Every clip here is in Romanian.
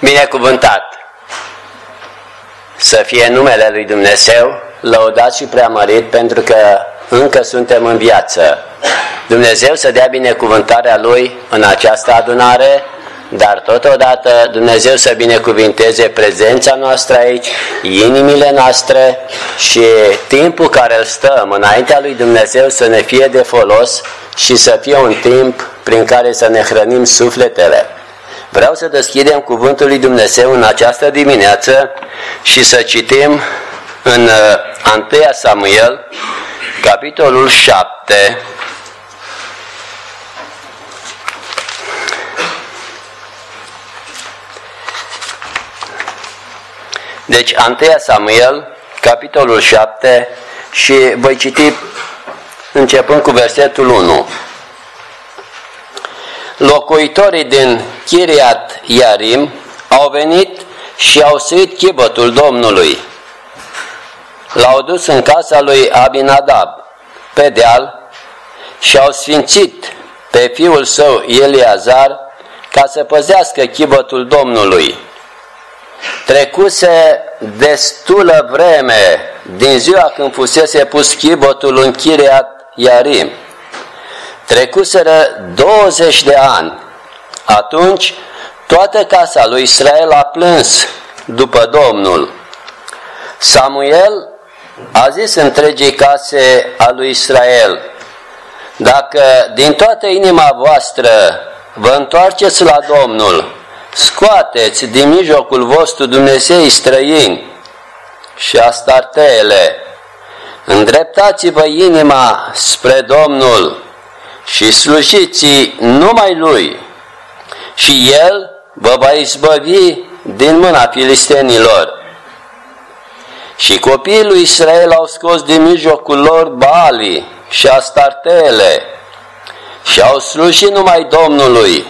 binecuvântat să fie numele lui Dumnezeu, lăudat și preamărit, pentru că încă suntem în viață. Dumnezeu să dea binecuvântarea Lui în această adunare, dar totodată Dumnezeu să binecuvinteze prezența noastră aici, inimile noastre și timpul care îl stăm înaintea lui Dumnezeu să ne fie de folos și să fie un timp prin care să ne hrănim sufletele. Vreau să deschidem cuvântul lui Dumnezeu în această dimineață și să citim în 1 Samuel, capitolul 7, deci 1 Samuel, capitolul 7, și voi citi începând cu versetul 1. Locuitorii din Chiriat Iarim au venit și au suit chibotul Domnului. L-au dus în casa lui Abinadab, pe deal, și au sfințit pe fiul său Eleazar ca să păzească chibotul Domnului. Trecuse destulă vreme din ziua când fusese pus chibotul în Chiriat Iarim. Trecuseră 20 de ani. Atunci toată casa lui Israel a plâns după Domnul. Samuel a zis întregii case a lui Israel: dacă din toată inima voastră vă întoarceți la Domnul, scoateți din mijlocul vostru dumnezeii străini și astarteele, îndreptați-vă inima spre Domnul și slujiți numai Lui, și El vă va izbăvi din mâna filistenilor. Și copiii lui Israel au scos din mijlocul lor Baalii și astarteele și au slujit numai Domnului.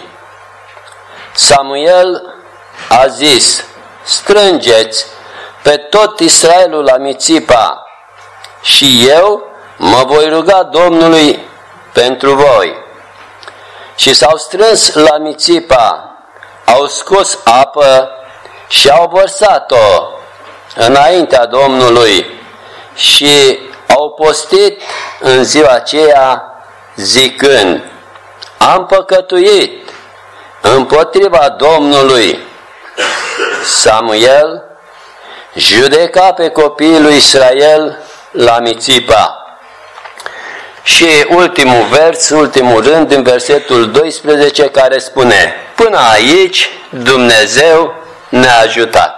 Samuel a zis: strângeți pe tot Israelul la Mițipa și eu mă voi ruga Domnului pentru voi. Și s-au strâns la Mițipa, au scos apă și au vărsat-o înaintea Domnului și au postit în ziua aceea zicând: am păcătuit împotriva Domnului. Samuel judeca pe copiii lui Israel la Mițipa. Și ultimul vers, ultimul rând, din versetul 12, care spune: până aici Dumnezeu ne-a ajutat.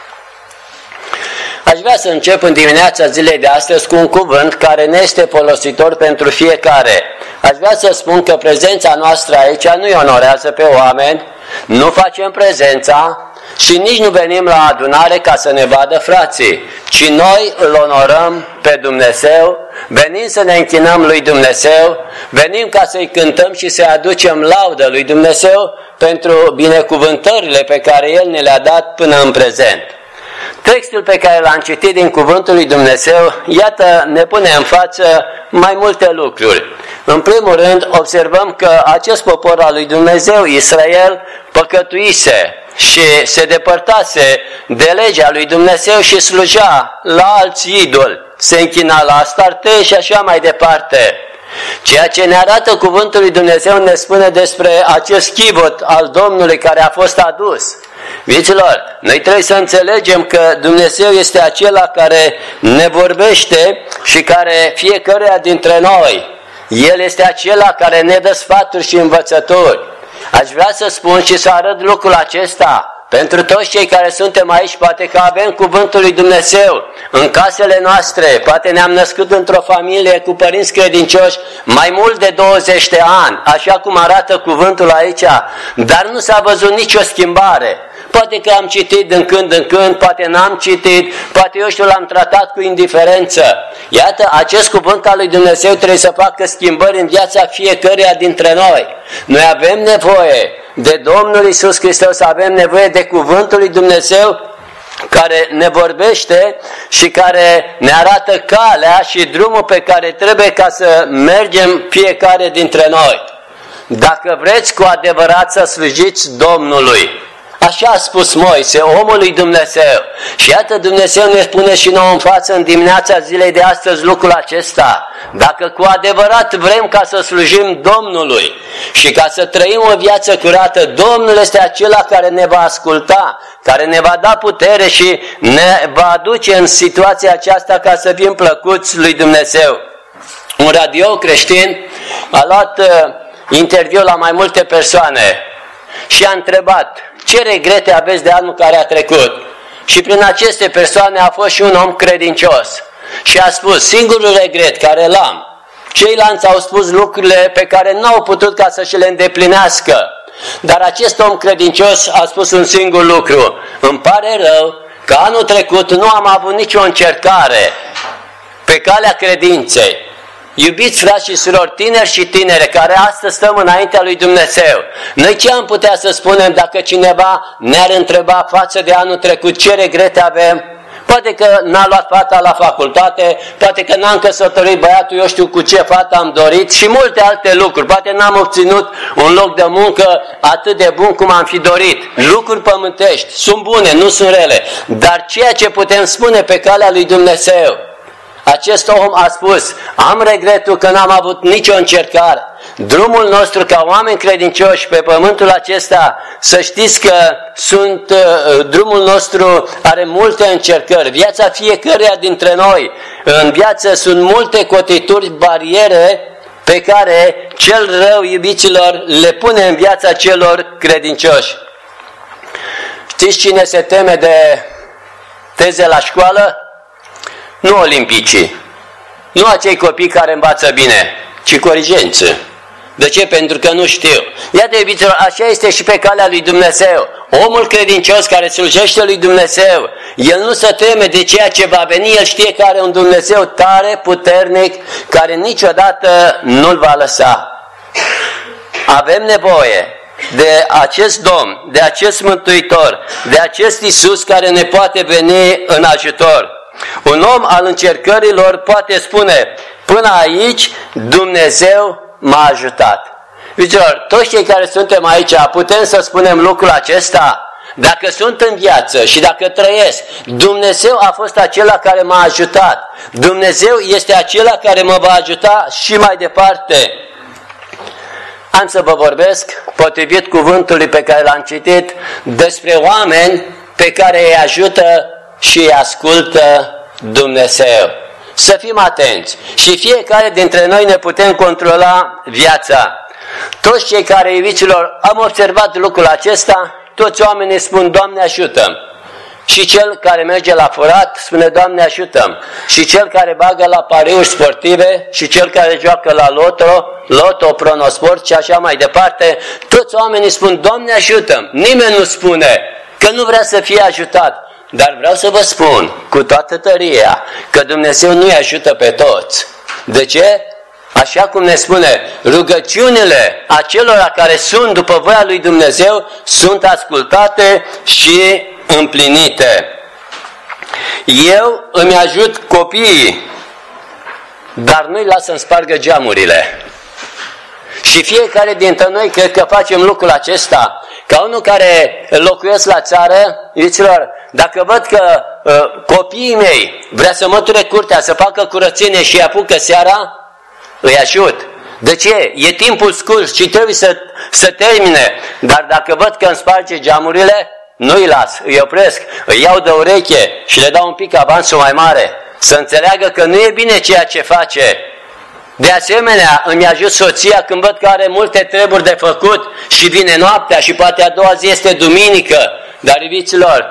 Aș vrea să încep în dimineața zilei de astăzi cu un cuvânt care ne este folositor pentru fiecare. Aș vrea să spun că prezența noastră aici nu îi onorează pe oameni, nu facem prezența și nici nu venim la adunare ca să ne vadă frații, ci noi îl onorăm pe Dumnezeu, venim să ne închinăm lui Dumnezeu, venim ca să-i cântăm și să-i aducem laudă lui Dumnezeu pentru binecuvântările pe care El ne le-a dat până în prezent. Textul pe care l-am citit din cuvântul lui Dumnezeu, iată, ne pune în față mai multe lucruri. În primul rând, observăm că acest popor al lui Dumnezeu, Israel, păcătuise și se depărtase de legea lui Dumnezeu și slujea la alți idoli, se închina la Astarte și așa mai departe. Ceea ce ne arată cuvântul lui Dumnezeu ne spune despre acest chibot al Domnului care a fost adus. Viților, noi trebuie să înțelegem că Dumnezeu este acela care ne vorbește și care fiecăruia dintre noi, El este acela care ne dă sfaturi și învățături. Aș vrea să spun și să arăt lucrul acesta pentru toți cei care suntem aici. Poate că avem cuvântul lui Dumnezeu în casele noastre, poate ne-am născut într-o familie cu părinți credincioși mai mult de 20 de ani, așa cum arată cuvântul aici, dar nu s-a văzut nicio schimbare. Poate că am citit din când în când, poate n-am citit, poate eu știu l-am tratat cu indiferență. Iată, acest cuvânt al lui Dumnezeu trebuie să facă schimbări în viața fiecăruia dintre noi. Noi avem nevoie de Domnul Iisus Hristos, avem nevoie de cuvântul lui Dumnezeu care ne vorbește și care ne arată calea și drumul pe care trebuie ca să mergem fiecare dintre noi. Dacă vreți cu adevărat să slujiți Domnului, Așa a spus Moise, omul lui Dumnezeu. Și iată Dumnezeu ne spune și nouă în față în dimineața zilei de astăzi lucrul acesta. Dacă cu adevărat vrem ca să slujim Domnului și ca să trăim o viață curată, Domnul este acela care ne va asculta, care ne va da putere și ne va aduce în situația aceasta ca să fim plăcuți lui Dumnezeu. Un radio creștin a luat interviu la mai multe persoane și a întrebat: ce regrete aveți de anul care a trecut? Și prin aceste persoane a fost și un om credincios. Și a spus: singurul regret care l-am. Ceilalți au spus lucrurile pe care n-au putut ca să și le îndeplinească. Dar acest om credincios a spus un singur lucru: îmi pare rău că anul trecut nu am avut nicio încercare pe calea credinței. Iubiți frați și surori, tineri și tinere care astăzi stăm înaintea lui Dumnezeu, noi ce am putea să spunem dacă cineva ne-ar întreba față de anul trecut ce regrete avem? Poate că n-a luat fata la facultate, poate că n-am căsătorit băiatul, eu știu cu ce fată am dorit și multe alte lucruri. Poate n-am obținut un loc de muncă atât de bun cum am fi dorit. Lucruri pământești, sunt bune, nu sunt rele, dar ceea ce putem spune pe calea lui Dumnezeu, acest om a spus: am regretul că n-am avut nicio încercare. Drumul nostru ca oameni credincioși pe pământul acesta, să știți că drumul nostru are multe încercări. Viața fiecăruia dintre noi, în viață sunt multe cotituri, bariere pe care cel rău, iubiților, le pune în viața celor credincioși. Știți cine se teme de teze la școală? Nu olimpicii, nu acei copii care învață bine, ci corigență. De ce? Pentru că nu știu. Iată, iubiților, așa este și pe calea lui Dumnezeu. Omul credincios care slujește lui Dumnezeu, el nu se teme de ceea ce va veni, el știe că are un Dumnezeu tare, puternic, care niciodată nu-l va lăsa. Avem nevoie de acest Domn, de acest Mântuitor, de acest Iisus care ne poate veni în ajutor. Un om al încercărilor poate spune: până aici Dumnezeu m-a ajutat. Iubiților, toți cei care suntem aici putem să spunem lucrul acesta. Dacă sunt în viață și dacă trăiesc, Dumnezeu a fost acela care m-a ajutat. Dumnezeu este acela care mă va ajuta și mai departe. Am să vă vorbesc, potrivit cuvântului pe care l-am citit, despre oameni pe care îi ajută și îi ascultă Dumnezeu. Să fim atenți și fiecare dintre noi ne putem controla viața. Toți cei care, iubiților, am observat lucrul acesta, toți oamenii spun: Doamne ajută-mi. Și cel care merge la furat spune: Doamne ajută-mi. Și cel care bagă la pariuri sportive și cel care joacă la loto, pronosport și așa mai departe, toți oamenii spun: Doamne ajută-mi. Nimeni nu spune că nu vrea să fie ajutat. Dar vreau să vă spun cu toată tăria că Dumnezeu nu-i ajută pe toți. De ce? Așa cum ne spune, rugăciunile acelora care sunt după voia lui Dumnezeu sunt ascultate și împlinite. Eu îmi ajut copiii, dar nu-i las să-mi spargă geamurile. Și fiecare dintre noi cred că facem lucrul acesta. Ca unul care locuiesc la țară, iubiților, dacă văd că copiii mei vrea să măture curtea, să facă curățenie și îi apucă seara, îi ajut. De ce? E timpul scurs și trebuie să termine. Dar dacă văd că îmi sparge geamurile, nu îi las, îi opresc, îi iau de ureche și le dau un pic avansul mai mare. Să înțeleagă că nu e bine ceea ce face. De asemenea, îmi ajut soția când văd că are multe treburi de făcut și vine noaptea și poate a doua zi este duminică. Dar, iubiților,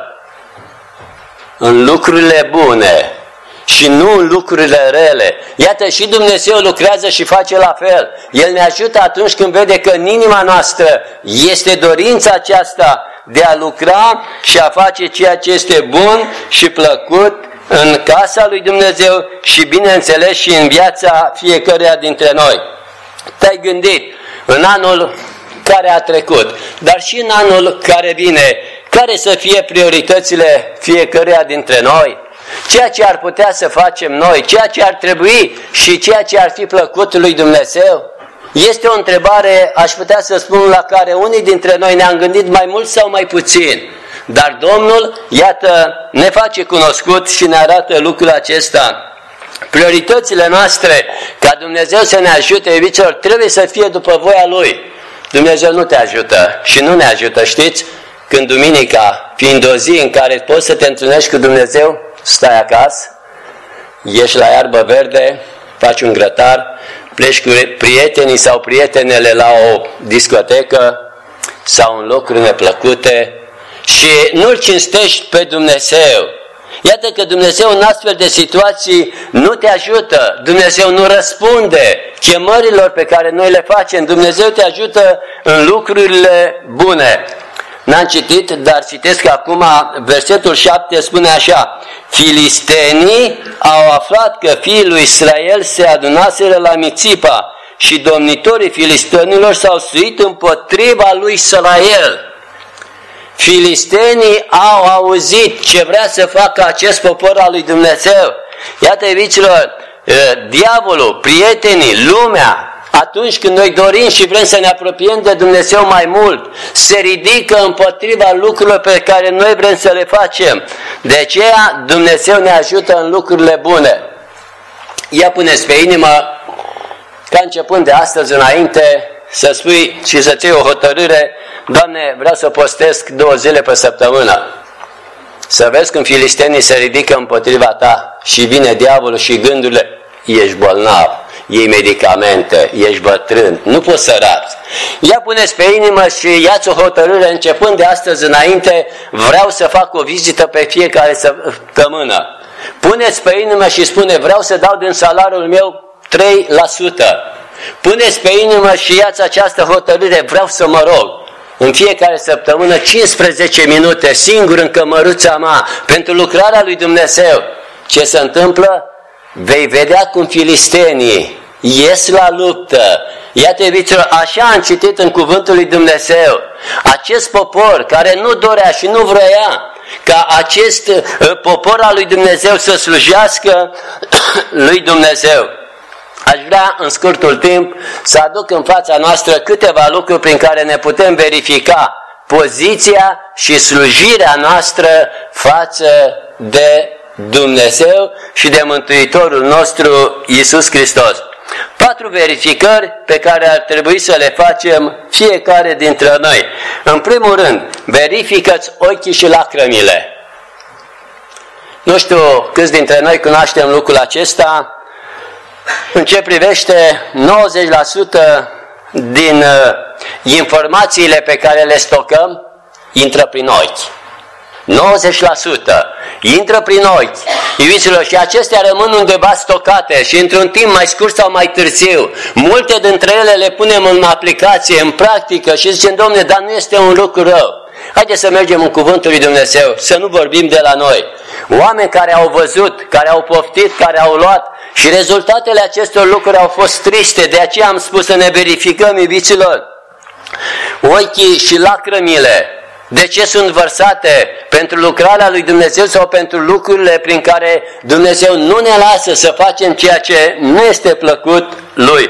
în lucrurile bune și nu în lucrurile rele. Iată, și Dumnezeu lucrează și face la fel. El ne ajută atunci când vede că în inima noastră este dorința aceasta de a lucra și a face ceea ce este bun și plăcut în casa lui Dumnezeu și, bineînțeles, și în viața fiecăruia dintre noi. Te-ai gândit în anul care a trecut, dar și în anul care vine, care să fie prioritățile fiecăruia dintre noi? Ceea ce ar putea să facem noi, ceea ce ar trebui și ceea ce ar fi plăcut lui Dumnezeu? Este o întrebare, aș putea să spun, la care unii dintre noi ne-am gândit mai mult sau mai puțin. Dar Domnul, iată, ne face cunoscut și ne arată lucrul acesta. Prioritățile noastre, ca Dumnezeu să ne ajute, iubiților, trebuie să fie după voia Lui. Dumnezeu nu te ajută și nu ne ajută, știți? Când duminica, fiind o zi în care poți să te întâlnești cu Dumnezeu, stai acasă, ieși la iarbă verde, faci un grătar, pleci cu prietenii sau prietenele la o discotecă sau în locuri neplăcute și nu-L cinstești pe Dumnezeu. Iată că Dumnezeu în astfel de situații nu te ajută, Dumnezeu nu răspunde chemărilor pe care noi le facem, Dumnezeu te ajută în lucrurile bune. N-am citit, dar citesc acum, versetul 7 spune așa: filistenii au aflat că fiii lui Israel se adunaseră la Mițipa și domnitorii filistenilor s-au suit împotriva lui Israel. Filistenii au auzit ce vrea să facă acest popor al lui Dumnezeu. Iată, iubiților, diavolul, prietenii, lumea, atunci când noi dorim și vrem să ne apropiem de Dumnezeu mai mult, se ridică împotriva lucrurilor pe care noi vrem să le facem. De aceea Dumnezeu ne ajută în lucrurile bune. Ia puneți pe inimă ca începând de astăzi înainte să spui și să-ți iei o hotărâre: Doamne, vreau să postesc 2 zile pe săptămână. Să vezi când filistenii se ridică împotriva ta și vine diavolul și gândurile: ești bolnav, iei medicamente, ești bătrân, nu poți să rați. Ia puneți pe inimă și ia-ți o hotărâre: începând de astăzi înainte, vreau să fac o vizită pe fiecare săptămână. Puneți pe inimă și spune: vreau să dau din salariul meu 3%. Puneți pe inimă și ia-ți această hotărâre: vreau să mă rog în fiecare săptămână 15 minute, singur în cămăruța mea, pentru lucrarea lui Dumnezeu. Ce se întâmplă? Vei vedea cum filistenii ies la luptă. Iată, iubiților, așa am citit în cuvântul lui Dumnezeu. Acest popor care nu dorea și nu vrea ca acest popor al lui Dumnezeu să slujească lui Dumnezeu. Aș vrea în scurtul timp să aduc în fața noastră câteva lucruri prin care ne putem verifica poziția și slujirea noastră față de Dumnezeu și de Mântuitorul nostru Iisus Hristos. 4 verificări pe care ar trebui să le facem fiecare dintre noi. În primul rând, verifică-ți ochii și lacrămile. Nu știu câți dintre noi cunoaștem lucrul acesta. În ce privește 90% din informațiile pe care le stocăm, intră prin ochi. 90% intră prin ochi. Iubiților, și acestea rămân undeva stocate și într-un timp mai scurt sau mai târziu. Multe dintre ele le punem în aplicație, în practică și zicem: Dom'le, dar nu este un lucru rău. Haideți să mergem în cuvântul lui Dumnezeu, să nu vorbim de la noi. Oameni care au văzut, care au poftit, care au luat și rezultatele acestor lucruri au fost triste. De aceea am spus să ne verificăm, iubiților, ochii și lacrămile. De ce sunt vărsate? Pentru lucrarea lui Dumnezeu sau pentru lucrurile prin care Dumnezeu nu ne lasă să facem ceea ce nu este plăcut Lui.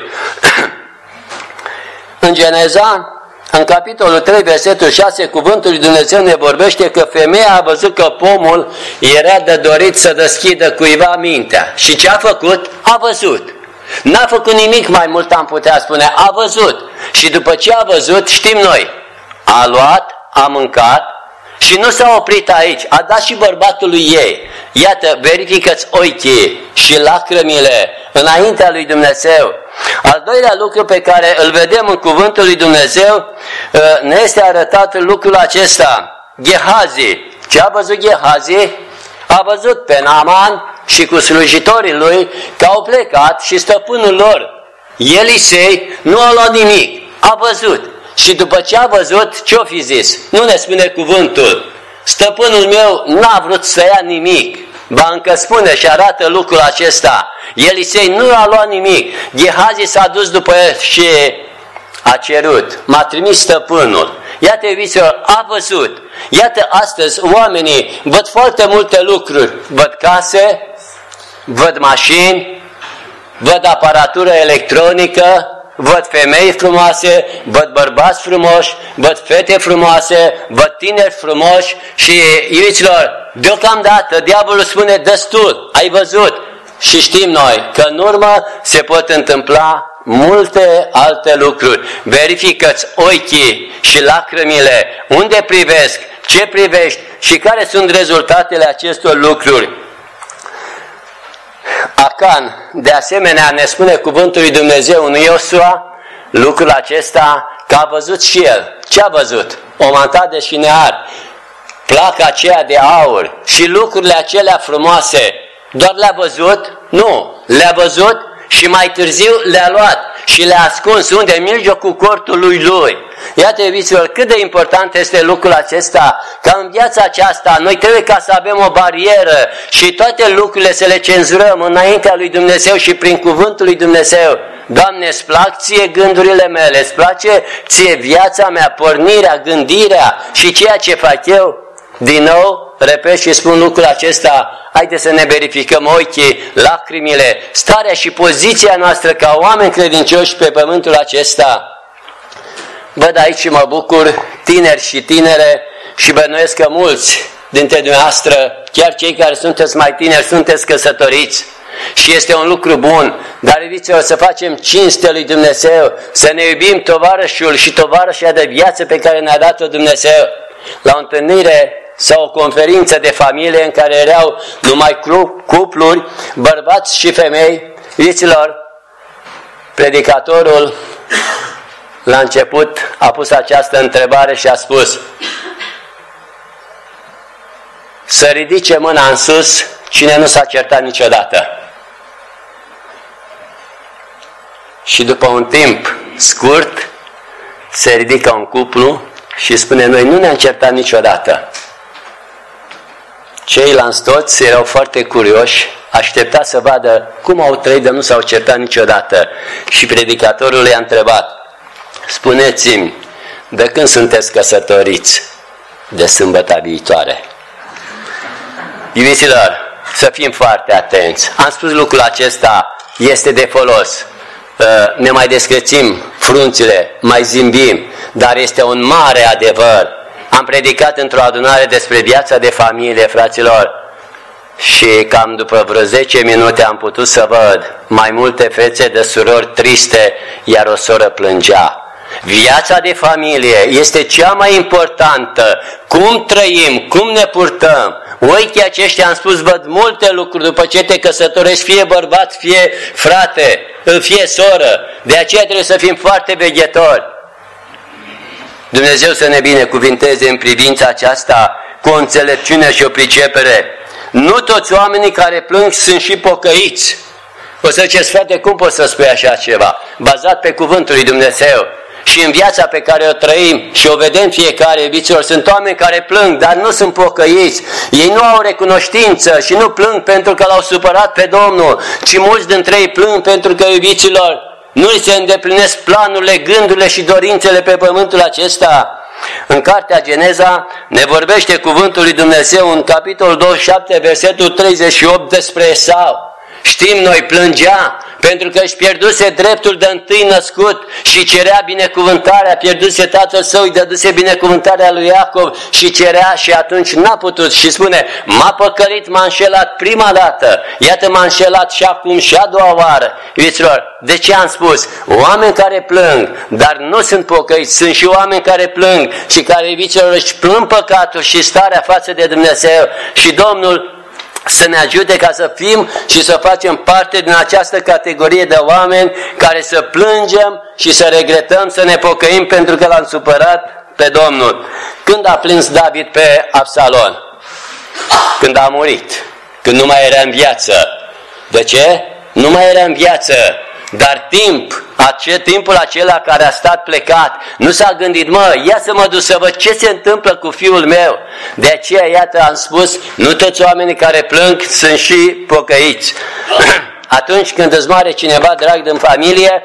În Geneza, în capitolul 3, versetul 6, cuvântul lui Dumnezeu ne vorbește că femeia a văzut că pomul era de dorit să deschidă cuiva mintea. Și ce a făcut? A văzut. N-a făcut nimic mai mult, am putea spune, a văzut. Și după ce a văzut, știm noi, a luat, a mâncat și nu s-a oprit aici, a dat și bărbatului ei. Iată, verifică-ți ochii și lacrămile înaintea lui Dumnezeu. Al doilea lucru pe care îl vedem în cuvântul lui Dumnezeu, ne este arătat lucrul acesta. Gehazi. Ce a văzut Gehazi? A văzut pe Naaman și cu slujitorii lui că au plecat și stăpânul lor, Elisei, nu a luat nimic. A văzut. Și după ce a văzut, ce-o fi zis? Nu ne spune cuvântul: stăpânul meu n-a vrut să ia nimic. Ba încă spune și arată lucrul acesta. Elisei nu a luat nimic. Gehazi s-a dus după el și a cerut. M-a trimis stăpânul. Iată, iubiților, a văzut. Iată, astăzi oamenii văd foarte multe lucruri. Văd case, văd mașini, văd aparatură electronică, văd femei frumoase, văd bărbați frumoși, văd fete frumoase, văd tineri frumoși și, iubiților, deocamdată diavolul spune destul, ai văzut. Și știm noi că în urmă se pot întâmpla multe alte lucruri. Verifică-ți ochii și lacrimile, unde privesc, ce privești și care sunt rezultatele acestor lucruri. Acan, de asemenea, ne spune cuvântul lui Dumnezeu în Iosua lucrul acesta, că a văzut și el. Ce a văzut? O mantadă și near, placa aceea de aur și lucrurile acelea frumoase. Doar le-a văzut? Nu, le-a văzut și mai târziu le-a luat și le-a ascuns unde? În mijlocul cortului lui. Iată, iubiților, cât de important este lucrul acesta, că în viața aceasta noi trebuie ca să avem o barieră și toate lucrurile să le cenzurăm înaintea lui Dumnezeu și prin cuvântul lui Dumnezeu. Doamne, îți plac ție gândurile mele, îți place ție viața mea, pornirea, gândirea și ceea ce fac eu? Din nou, repet și spun lucrul acesta, haideți să ne verificăm ochii, lacrimile, starea și poziția noastră ca oameni credincioși pe pământul acesta. Văd aici și mă bucur, tineri și tinere, și bănuiesc că mulți dintre dumneavoastră, chiar cei care sunteți mai tineri, sunteți căsătoriți. Și este un lucru bun, dar iubiți-o, să facem cinste lui Dumnezeu, să ne iubim tovarășul și tovarășa de viață pe care ne-a dat-o Dumnezeu. La o întâlnire sau o conferință de familie în care erau numai cupluri, bărbați și femei, iubiților, predicatorul la început a pus această întrebare și a spus: să ridice mâna în sus cine nu s-a certat niciodată. Și după un timp scurt se ridică un cuplu și spune: noi nu ne-am certat niciodată. Ceilalți toți erau foarte curioși, aștepta să vadă cum au trăit de nu s-au certat niciodată. Și predicatorul i-a întrebat: spuneți-mi, de când sunteți căsătoriți? De sâmbătă viitoare. Iubiților, să fim foarte atenți. Am spus lucrul acesta, este de folos. Ne mai descrețim frunțile, mai zimbim, dar este un mare adevăr. Am predicat într-o adunare despre viața de familie, fraților, și cam după vreo 10 minute am putut să văd mai multe fețe de surori triste, iar o soră plângea. Viața de familie este cea mai importantă. Cum trăim, cum ne purtăm. Ochii aceștia, am spus, văd multe lucruri după ce te căsătorești, fie bărbat, fie frate, fie soră. De aceea trebuie să fim foarte veghetori. Dumnezeu să ne binecuvinteze în privința aceasta cu o înțelepciune și o pricepere. Nu toți oamenii care plâng sunt și pocăiți. O să ziceți: frate, cum poți să spui așa ceva? Bazat pe cuvântul lui Dumnezeu. Și în viața pe care o trăim și o vedem fiecare, iubiților, sunt oameni care plâng, dar nu sunt pocăiți. Ei nu au recunoștință și nu plâng pentru că l-au supărat pe Domnul, ci mulți dintre ei plâng pentru că, iubiților, nu îi se îndeplinesc planurile, gândurile și dorințele pe pământul acesta. În cartea Geneza ne vorbește cuvântul lui Dumnezeu în capitolul 27, versetul 38 despre Esau. Știm noi, plângea pentru că își pierduse dreptul de întâi născut și cerea binecuvântarea, pierduse tatăl său, îi dăduse binecuvântarea lui Iacov și cerea și atunci n-a putut și spune: m-a păcălit, m-a înșelat prima dată, iată m-a înșelat și acum și a doua oară. Iubiților, de ce am spus? Oameni care plâng, dar nu sunt pocăiți, sunt și oameni care plâng și care, iubiților, își plâng păcatul și starea față de Dumnezeu și Domnul să ne ajute ca să fim și să facem parte din această categorie de oameni care să plângem și să regretăm, să ne pocăim pentru că l-am supărat pe Domnul. Când a plâns David pe Absalon? Când a murit, când nu mai era în viață. De ce? Nu mai era în viață, dar timpul acela care a stat plecat, nu s-a gândit: mă, ia să mă duc să văd ce se întâmplă cu fiul meu. De aceea, iată, am spus, nu toți oamenii care plâng sunt și pocăiți. Atunci când îți moare cineva drag din familie,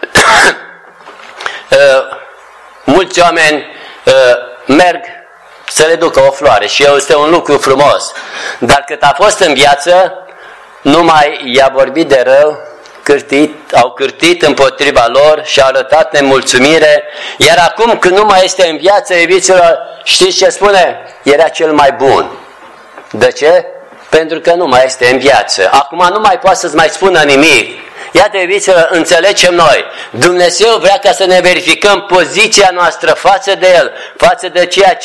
mulți oameni merg să le ducă o floare și este un lucru frumos. Dar cât a fost în viață, nu mai i-a vorbit de rău, au cârtit împotriva lor și au arătat nemulțumire, iar acum când nu mai este în viață, iubiților, știți ce spune? Era cel mai bun. De ce? Pentru că nu mai este în viață. Acum nu mai poate să-ți mai spună nimic. Iată, iubiților, înțelegem noi. Dumnezeu vrea ca să ne verificăm poziția noastră față de El, față de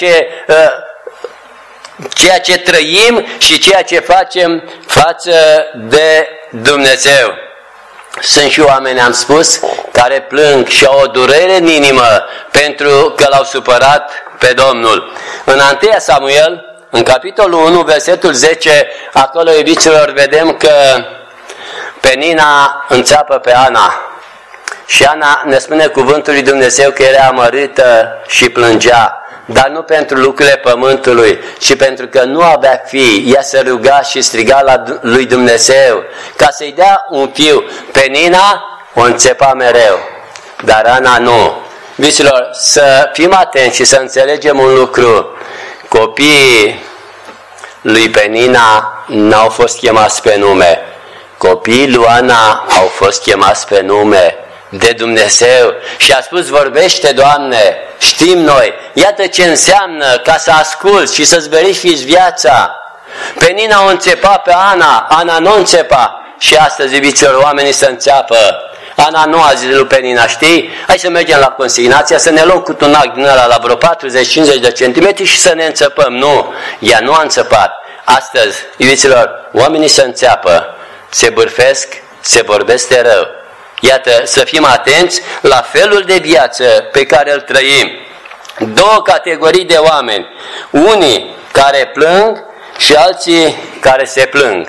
ceea ce trăim și ceea ce facem față de Dumnezeu. Sunt și oameni, am spus, care plâng și au o durere în inimă pentru că l-au supărat pe Domnul. În 1 Samuel, în capitolul 1, versetul 10, acolo, iubiților, vedem că Penina înțeapă pe Ana. Și Ana, ne spune cuvântul lui Dumnezeu, că era amărâtă și plângea. Dar nu pentru lucrurile pământului, ci pentru că nu avea fii. Ea se ruga și striga la lui Dumnezeu ca să-i dea un fiu. Penina o înțepa mereu, dar Ana nu. Viților, să fim atenți și să înțelegem un lucru. Copiii lui Penina n-au fost chemați pe nume. Copiii lui Ana au fost chemați pe nume de Dumnezeu și a spus: vorbește, Doamne, știm noi. Iată ce înseamnă ca să asculți și să-ți verifici viața. Penina o înțepa pe Ana, Ana nu înțepa. Și astăzi, iubiților, oamenii se înțeapă. Ana nu a zis lui Penina: știi, hai să mergem la consignația, să ne luăm cu tunac din ăla la vreo 40-50 de centimetri și să ne înțepăm. Nu, ea nu a înțepat. Astăzi, iubiților, oamenii se înțeapă, se bârfesc, se vorbesc de rău. Iată, să fim atenți la felul de viață pe care îl trăim. Două categorii de oameni, unii care plâng și alții care se plâng.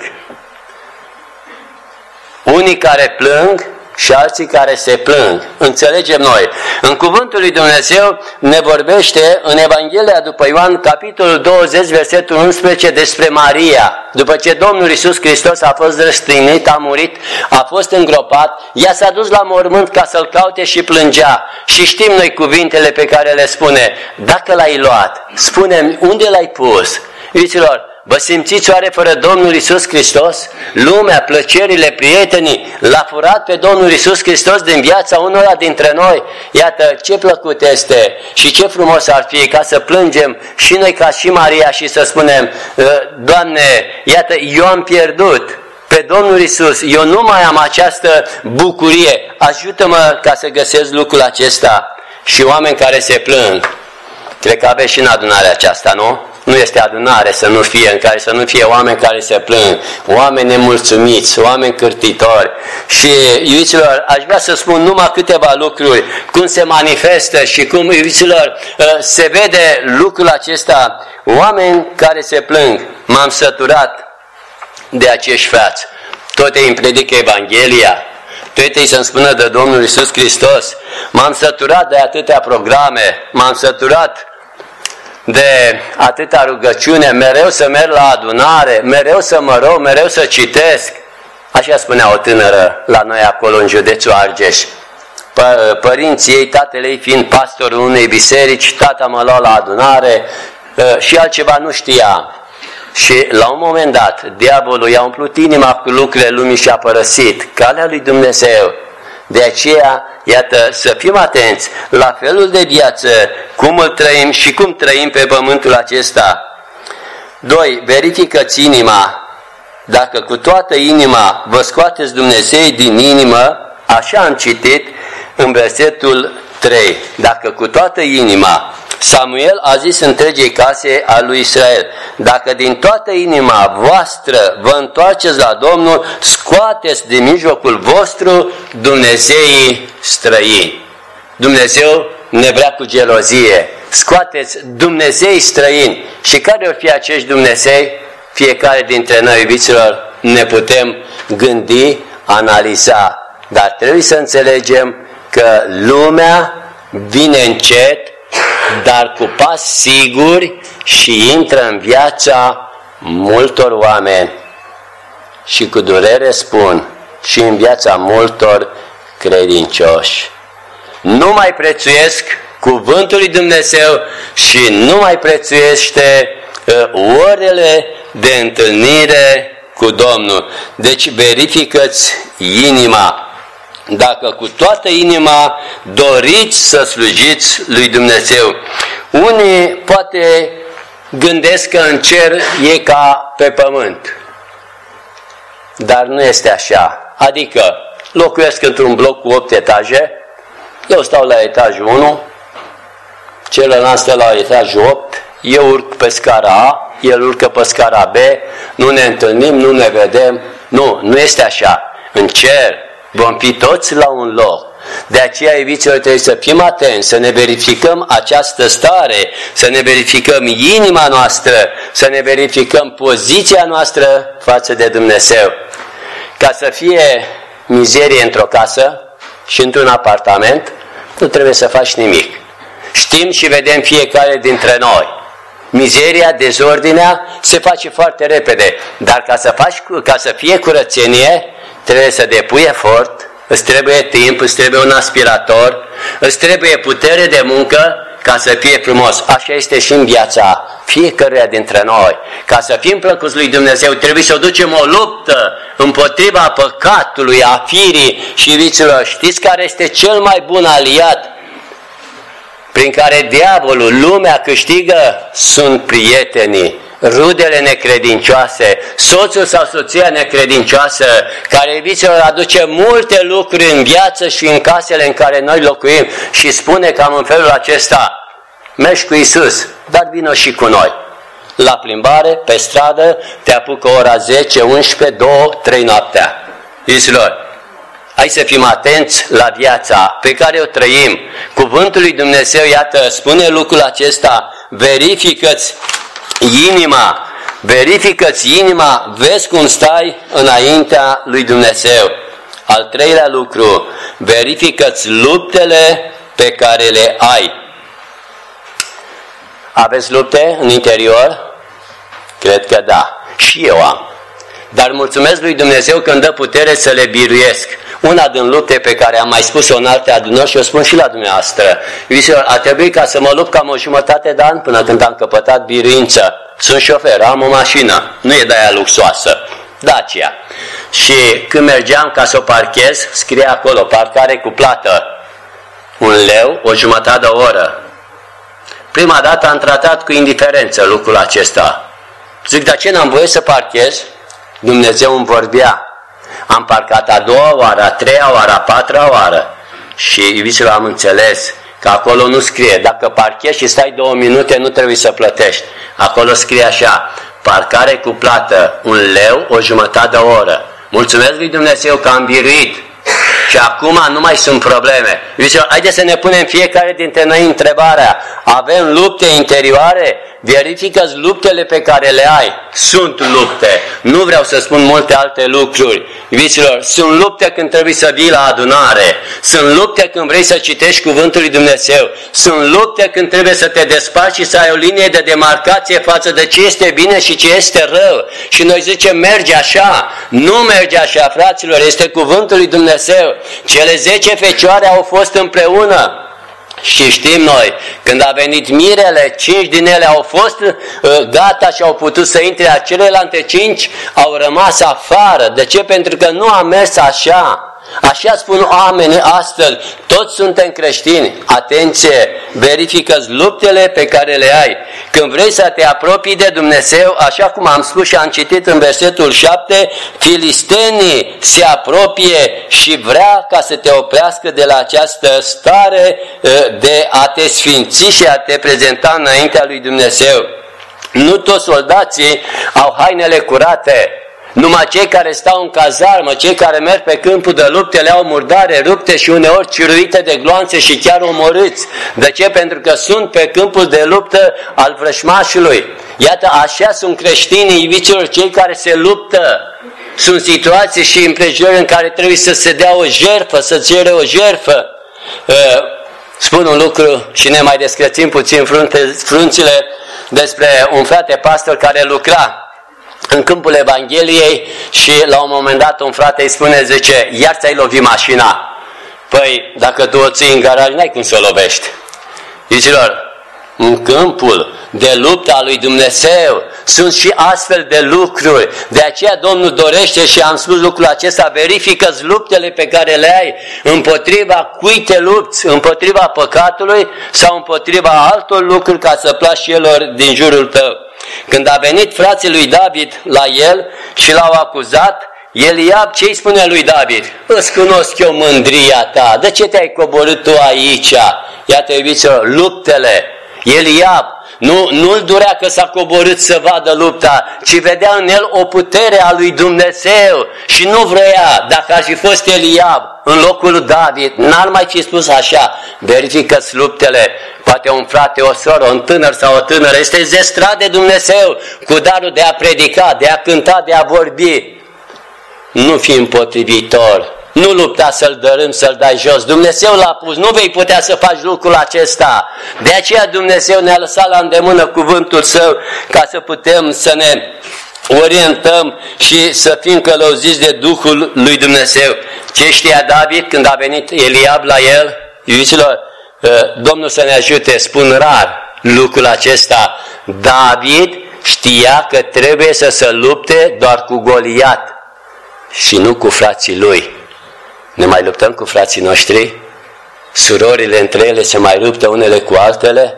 Unii care plâng și alții care se plâng. Înțelegem noi. În cuvântul lui Dumnezeu ne vorbește în Evanghelia după Ioan, capitolul 20, versetul 11, despre Maria. După ce Domnul Iisus Hristos a fost răstignit, a murit, a fost îngropat, ea s-a dus la mormânt ca să-L caute și plângea. Și știm noi cuvintele pe care le spune: dacă l-ai luat, spune-mi unde l-ai pus. Iubiților, vă simțiți oare fără Domnul Iisus Hristos? Lumea, plăcerile, prietenii, l-a furat pe Domnul Iisus Hristos din viața unora dintre noi. Iată ce plăcut este și ce frumos ar fi ca să plângem și noi ca și Maria și să spunem: Doamne, iată, eu am pierdut pe Domnul Iisus, eu nu mai am această bucurie, ajută-mă ca să găsesc lucrul acesta. Și oameni care se plâng, cred că aveți și în adunarea aceasta, nu? Nu este adunare să nu fie, în care să nu fie oameni care se plâng, oameni nemulțumiți, oameni cârtitori. Și, iubiților, aș vrea să spun numai câteva lucruri, cum se manifestă și cum, iubiților, se vede lucrul acesta. Oameni care se plâng. M-am săturat de acești frați. Tot ei îmi predică Evanghelia, tot ei să-mi spună de Domnul Iisus Hristos. M-am săturat de atâtea programe, m-am săturat de atâta rugăciune, mereu să merg la adunare, mereu să mă rog, mereu să citesc. Așa spunea o tânără la noi acolo în județul Argeș. Părinții ei, tatăl ei fiind pastorul unei biserici, tata mă lua la adunare și altceva nu știa. Și la un moment dat, diavolul i-a umplut inima cu lucrurile lumii și a părăsit calea lui Dumnezeu. De aceea, iată, să fim atenți la felul de viață, cum îl trăim și cum trăim pe pământul acesta. 2. Verifică-ți inima. Dacă cu toată inima vă scoateți Dumnezeu din inimă, așa am citit în versetul 3. Dacă cu toată inima, Samuel a zis întregii case a lui Israel: dacă din toată inima voastră vă întoarceți la Domnul, scoateți din mijlocul vostru dumnezeii străini. Dumnezeu ne vrea cu gelozie. Scoateți dumnezei străini. Și care vor fi acești Dumnezei? Fiecare dintre noi, iubiților, ne putem gândi, analiza. Dar trebuie să înțelegem că lumea vine încet, dar cu pas siguri și intră în viața multor oameni. Și cu durere spun, și în viața multor credincioși. Nu mai prețuiesc cuvântul lui Dumnezeu și nu mai prețuiește orele de întâlnire cu Domnul. Deci verifică-ți inima. dacă cu toată inima doriți să slujiți lui Dumnezeu. Unii poate gândesc că în cer e ca pe pământ, dar nu este așa. Adică locuiesc într-un bloc cu 8 etaje, eu stau la etajul 1, celălalt stă la etajul 8, eu urc pe scara A, el urcă pe scara B, nu ne întâlnim, nu ne vedem. Nu este așa. În cer vom fi toți la un loc. De aceea, iubiților, trebuie să fim atenți, să ne verificăm această stare, să ne verificăm inima noastră, să ne verificăm poziția noastră față de Dumnezeu. Ca să fie mizerie într-o casă și într-un apartament, nu trebuie să faci nimic. Știm și vedem fiecare dintre noi. Mizeria, dezordinea se face foarte repede, dar ca să fie curățenie, trebuie să depui efort, îți trebuie timp, îți trebuie un aspirator, îți trebuie putere de muncă ca să fie frumos. Așa este și în viața fiecăruia dintre noi. Ca să fim plăcuți lui Dumnezeu, trebuie să ducem o luptă împotriva păcatului, a firii și viților. Știți care este cel mai bun aliat prin care diavolul, lumea câștigă? Sunt prietenii, rudele necredincioase, soțul sau soția necredincioasă, care, iubiților, aduce multe lucruri în viață și în casele în care noi locuim și spune cam în felul acesta: mergi cu Iisus, dar vină și cu noi. La plimbare, pe stradă, te apucă ora 10, 11, 2, 3 noaptea. Iubiților, hai să fim atenți la viața pe care o trăim. Cuvântul lui Dumnezeu, iată, spune lucrul acesta: verifică-ți inima, vezi cum stai înaintea lui Dumnezeu. Al treilea lucru, verifică-ți luptele pe care le ai. Aveți lupte în interior? Cred că da. Și eu am. Dar mulțumesc lui Dumnezeu că îmi dă putere să le biruiesc. Una din lupte pe care am mai spus-o în alte adunări și o spun și la dumneavoastră. Iubiților, a trebuit ca să mă lupt cam o jumătate de an până când am căpătat biruință. Sunt șofer, am o mașină, nu e de-aia luxoasă, Dacia. Și când mergeam ca să o parchez, scrie acolo: parcare cu plată, 1 leu, o jumătate de oră. Prima dată am tratat cu indiferență lucrul acesta. Zic, dar ce n-am voie să parchez? Dumnezeu îmi vorbea. Am parcat a 2-a oară, a 3-a oară, a 4-a oară. Și, iubiților, am înțeles că acolo nu scrie: dacă parchezi și stai 2 minute, nu trebuie să plătești. Acolo scrie așa: parcare cu plată, 1 leu, o jumătate de oră. Mulțumesc lui Dumnezeu că am biruit. Și acum nu mai sunt probleme. Iubiților, haideți să ne punem fiecare dintre noi întrebarea: avem lupte interioare? Verifică-ți luptele pe care le ai. Sunt lupte. Nu vreau să spun multe alte lucruri. Iubiților, sunt lupte când trebuie să vii la adunare. Sunt lupte când vrei să citești cuvântul lui Dumnezeu. Sunt lupte când trebuie să te desparți și să ai o linie de demarcație față de ce este bine și ce este rău. Și noi zicem: merge așa. Nu merge așa, fraților, este cuvântul lui Dumnezeu. Cele 10 fecioare au fost împreună. Și știm noi, când a venit mirele, 5 din ele au fost gata și au putut să intre, celelalte 5 au rămas afară. De ce? Pentru că nu a mers așa. Așa spun oamenii astăzi, toți suntem creștini. Atenție, verifică-ți luptele pe care le ai. Când vrei să te apropii de Dumnezeu, așa cum am spus și am citit în versetul 7, filistenii se apropie și vrea ca să te oprească de la această stare de a te sfinți și a te prezenta înaintea lui Dumnezeu. Nu toți soldații au hainele curate. Numai cei care stau în cazarmă, cei care merg pe câmpul de lupte, le au murdare rupte și uneori ciruite de gloanțe și chiar omorâți. De ce? Pentru că sunt pe câmpul de luptă al vrășmașului. Iată, așa sunt creștinii, iubiților, cei care se luptă. Sunt situații și împrejurări în care trebuie să se dea o jertfă, să cere o jertfă. Spun un lucru și ne mai descrețim puțin frunțile despre un frate pastor care lucra în câmpul Evangheliei și la un moment dat un frate îi spune, zice: iar ți-ai lovit mașina. Păi, dacă tu o ții în garaj, n-ai cum să o lovești. Zicilor, în câmpul de luptă a lui Dumnezeu. Sunt și astfel de lucruri. De aceea Domnul dorește, și am spus lucrul acesta, verifică-ți luptele pe care le ai, împotriva cui te lupți, împotriva păcatului sau împotriva altor lucruri, ca să placi celor din jurul tău. Când a venit frații lui David la el și l-au acuzat, Eliab ce îi spune lui David? Îți cunosc eu mândria ta, de ce te-ai coborât tu aici? Iată, iubiților, luptele. Eliab nu-l durea că s-a coborât să vadă lupta, ci vedea în el o putere a lui Dumnezeu și nu vrea. Dacă ar fi fost Eliab în locul lui David, n-ar mai fi spus așa: verifică-ți luptele. Poate un frate, o soră, un tânăr sau o tânără este zestrat de Dumnezeu cu darul de a predica, de a cânta, de a vorbi. Nu fi împotrivitor, nu lupta să-l dărâm, să-l dai jos. Dumnezeu l-a pus, nu vei putea să faci lucrul acesta. De aceea Dumnezeu ne-a lăsat la îndemână cuvântul Său, ca să putem să ne orientăm și să fim călăuziți de Duhul lui Dumnezeu. Ce știa David când a venit Eliab la el? Iubiților, Domnul să ne ajute, spun rar lucrul acesta. David știa că trebuie să se lupte doar cu Goliat și nu cu frații lui. Ne mai luptăm cu frații noștri? Surorile între ele se mai luptă unele cu altele?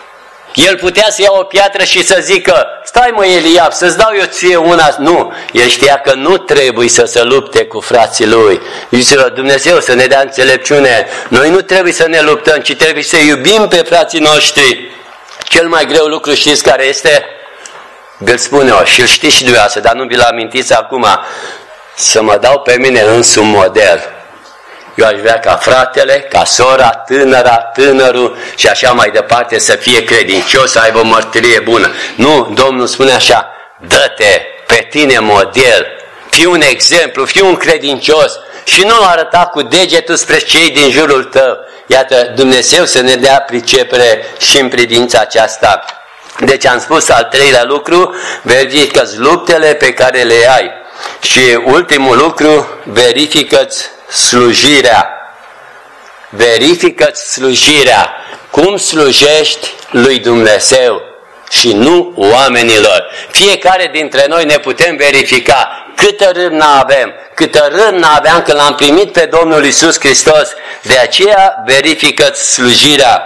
El putea să ia o piatră și să zică: stai mă Eliab, să-ți dau eu ție una. Nu, el știa că nu trebuie să se lupte cu frații lui. Iubiților, Dumnezeu să ne dea înțelepciune. Noi nu trebuie să ne luptăm, ci trebuie să iubim pe frații noștri. Cel mai greu lucru știți care este? Vi-l spun eu și îl știți și dumneavoastră, dar nu vi-l amintiți acum. Să mă dau pe mine însumi model. Eu aș vrea ca fratele, ca sora, tânăra, tânărul și așa mai departe să fie credincios, să aibă o mărturie bună. Nu, Domnul spune așa: dă-te pe tine model, fii un exemplu, fii un credincios și nu arăta cu degetul spre cei din jurul tău. Iată, Dumnezeu să ne dea pricepere și în privința aceasta. Deci am spus al treilea lucru: verifică-ți luptele pe care le ai. Și ultimul lucru, verifică-ți slujirea. Verifică-ți slujirea. Cum slujești lui Dumnezeu și nu oamenilor. Fiecare dintre noi ne putem verifica câtă râvnă avem, câtă râvnă aveam când l-am primit pe Domnul Iisus Hristos. De aceea verifică-ți slujirea.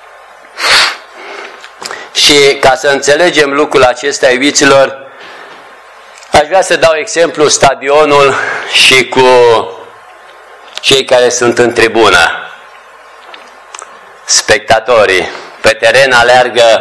Și ca să înțelegem lucrul acesta, iubiților, aș vrea să dau exemplu stadionul și cu cei care sunt în tribună. Spectatorii. Pe teren aleargă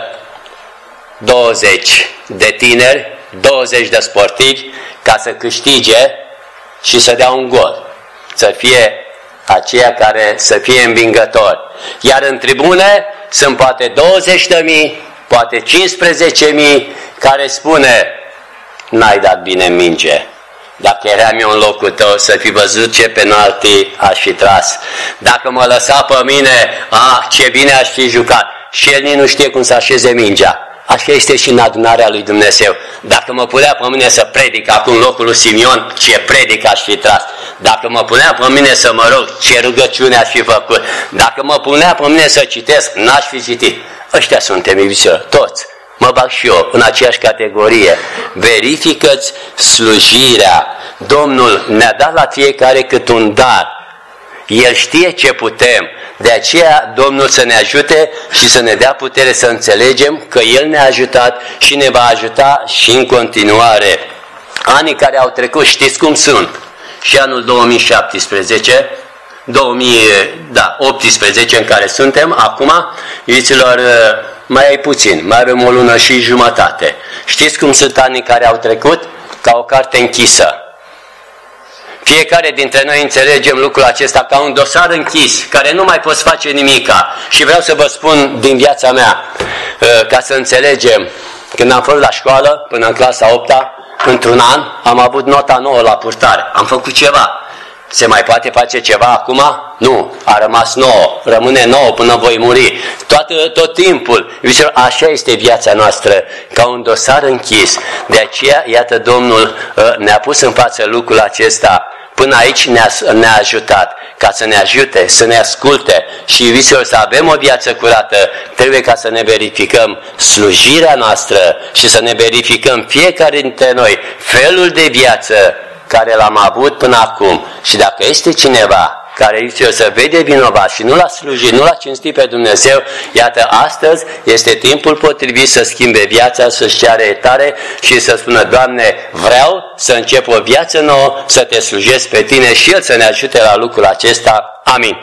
20 de tineri, 20 de sportivi ca să câștige și să dea un gol. Să fie aceia care să fie învingători. Iar în tribune sunt poate 20.000, poate 15.000 care spune: n-ai dat bine minge. Dacă eram eu în locul tău, să fi văzut ce penalti aș fi tras. Dacă mă lăsa pe mine, ce bine aș fi jucat. Și el nici nu știe cum să așeze mingea. Așa este și în adunarea lui Dumnezeu. Dacă mă punea pe mine să predic acum în locul lui Simion, ce predic aș fi tras. Dacă mă punea pe mine să mă rog, ce rugăciune aș fi făcut. Dacă mă punea pe mine să citesc, n-aș fi citit. Ăștia suntem, iubiților, toți. Mă bag și eu în aceeași categorie. Verifică-ți slujirea. Domnul ne-a dat la fiecare cât un dar. El știe ce putem. De aceea Domnul să ne ajute și să ne dea putere să înțelegem că El ne-a ajutat și ne va ajuta și în continuare. Anii care au trecut, știți cum sunt? Și anul 2017, 2018 în care suntem acum, iubiților, mai ai puțin, mai avem o lună și jumătate. Știți cum sunt anii care au trecut? Ca o carte închisă. Fiecare dintre noi înțelegem lucrul acesta ca un dosar închis, care nu mai poți face nimica. Și vreau să vă spun din viața mea, ca să înțelegem, când am fost la școală, până în clasa 8-a, într-un an, am avut nota 9 la purtare. Am făcut ceva. Se mai poate face ceva acum? Nu. A rămas 9. Rămâne 9 până voi muri. Tot timpul. Așa este viața noastră, ca un dosar închis. De aceea, iată, Domnul ne-a pus în față lucrul acesta. Până aici ne-a ajutat, ca să ne ajute, să ne asculte și, iubiților, să avem o viață curată, trebuie ca să ne verificăm slujirea noastră și să ne verificăm fiecare dintre noi felul de viață care l-am avut până acum. Și dacă este cineva care să vede vinovat și nu l-a slujit, nu l-a cinstit pe Dumnezeu, iată, astăzi este timpul potrivit să schimbe viața, să-și ceară iertare și să spună: Doamne, vreau să încep o viață nouă, să te slujesc pe Tine, și El să ne ajute la lucrul acesta. Amin.